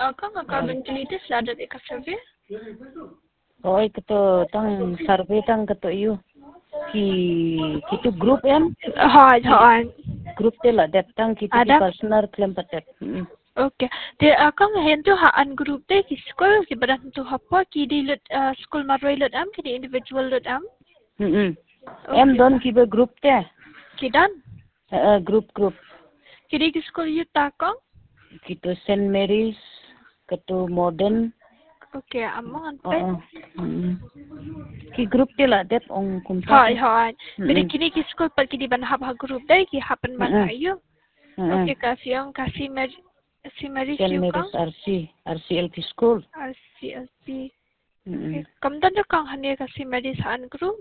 Kang account utilities ada di survey? Oi keto tang survey tang keto you. Kitu group em? Hai. Group te lah det tang kitu ki personal claim patet. Okay. Te Kang hentu haan group te ki school ki badan tu hapa ki di lut school maroi lut am ki di individual lut am? Em don ki be group te? Ki dan? Group. Ki di school you ta Kang? Kitu Saint Mary's ketu modern. Okay, among anpe. Ki group te lah det ong kumpa. Hai. Beri kini ki school pat ki di ban hab group dai ki happen ban ayu. Okay, kasih Mary Saint Mary's RCLP school. RCLP. Kamdan jo Kang hane kasih Mary saan group?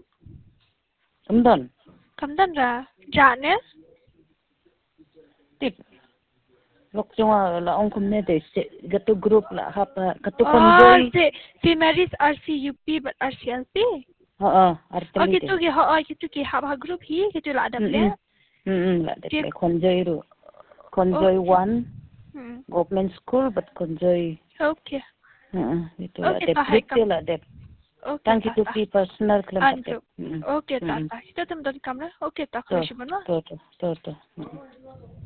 Kamdan ra jane? Tip. Lok cuma la ong kumne de gatu group la hap gatu konjoy. Si Mary's RCUP but RCLP. RCLP. Gitu ki hab group hi gitu la ada ble. La ada ble konjoy ru. Konjoy 1. Government school but konjoy. Okay. Itu la de group la de. Tang kitu ki personal claim. Okay, ta. Kita tem don kamera. Okay, ta. To.